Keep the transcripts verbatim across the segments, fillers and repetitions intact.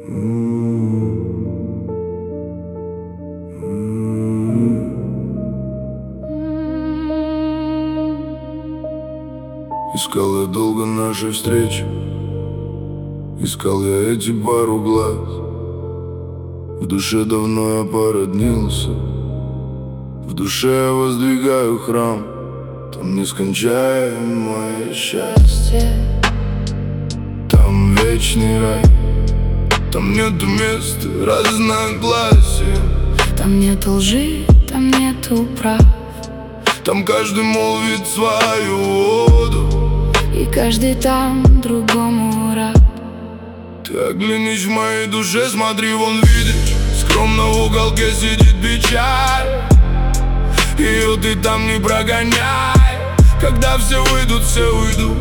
Искал я долго нашей встречи, искал я эти пару глаз. В душе давно я породнился, в душе я воздвигаю храм. Там нескончаемое счастье, там вечный рай. Там нету места разногласиям, там нету лжи, там нету прав. Там каждый молвит свою воду, и каждый там другому рад. Ты оглянись в моей душе, смотри, вон видишь, скромно в уголке сидит печаль. Ее ты там не прогоняй, когда все выйдут, все уйдут,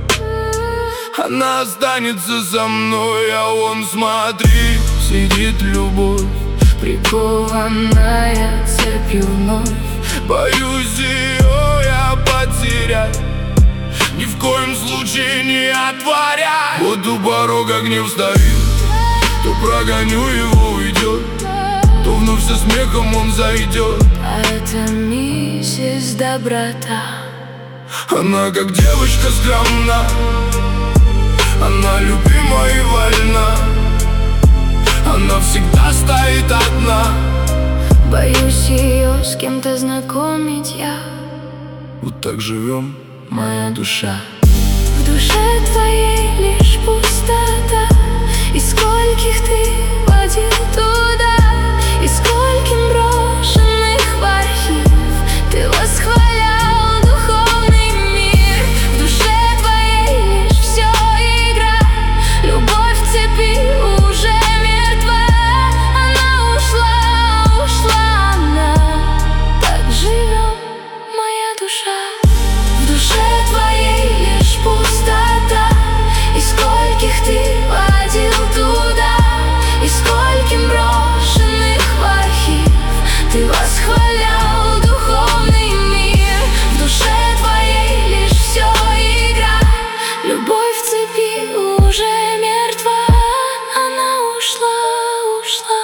она останется со мной. А вон смотри, сидит любовь, прикованная цепью вновь. Боюсь ее я потерять, ни в коем случае не отворяй. Вот у порога гнев стоит, то прогоню его, уйдет, то вновь со смехом он зайдет. А это миссис Доброта. Она как девочка скромна, она любима и вольна, она всегда стоит одна. Боюсь ее с кем-то знакомить я. Вот так живем, моя душа. В душе твоей лишь пустота, и скольких ты водил туда, и скольким брошенных в архив ты восхвалял духовный мир. В душе твоей лишь все игра, любовь в цепи уже мертва. Она ушла, ушла она. Так живем, моя душа. В душе твоей лишь пустота, и скольких ты водил туда, и скольким брошенных в архив ты восхвалял духовный мир. В душе твоей лишь все игра, любовь в цепи уже мертва. Она ушла, ушла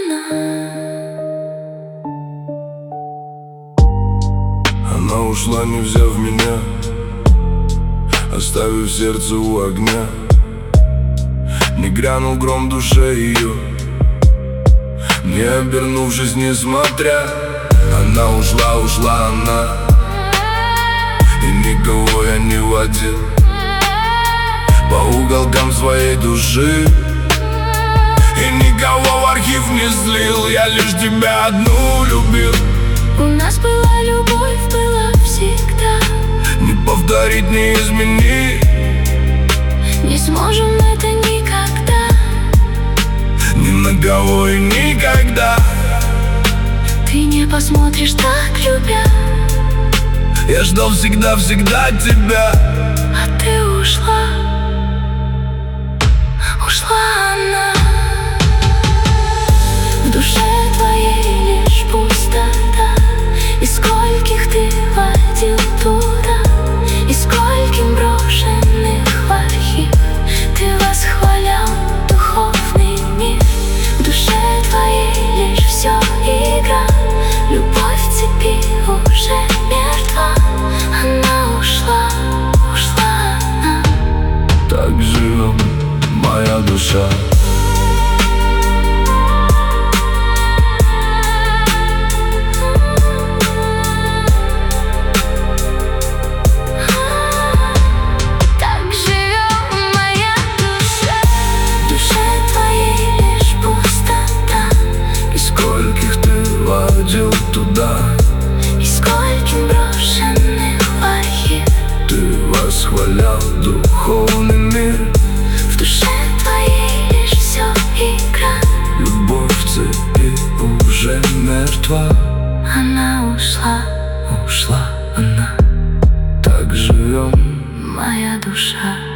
она. Она ушла, не взяв меня, оставив сердце у огня. Не грянул гром в душе ее, не обернувшись, не смотря. Она ушла, ушла она, и никого я не водил по уголкам своей души, и никого в архив не слил. Я лишь тебя одну любил. У нас была любовь, была всегда, не повторить, не изменить, не сможем это никогда, ни на кого и никогда. Ты не посмотришь так, любя. Я ждал всегда-всегда тебя, а ты ушла, ушла она. В душе твоей лишь пустота, и скольких ты водил туда, и скольким брошенных в архив ты восхвалял духовный мир. В душе твоей лишь все игра, любовь в цепи уже мертва. Она ушла, ушла она. Так живем, моя душа. Туда, и скольким брошенных в архив ты восхвалял духовный мир. В душе твоей лишь все игра, любовь в цепи уже мертва. Она ушла, ушла она. Так живем, моя душа.